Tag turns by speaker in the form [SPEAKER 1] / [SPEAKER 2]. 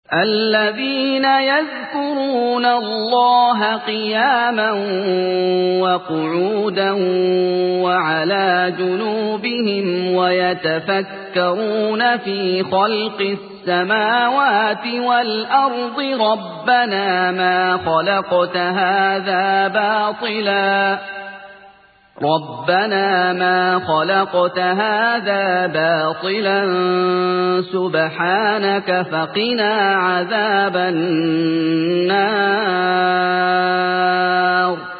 [SPEAKER 1] الذين يذكرون الله قياما وقعودا وعلى جنوبهم ويتفكرون في خلق السماوات والأرض ربنا ما خلقت هذا باطلا سبحانك فقنا عذاب النار.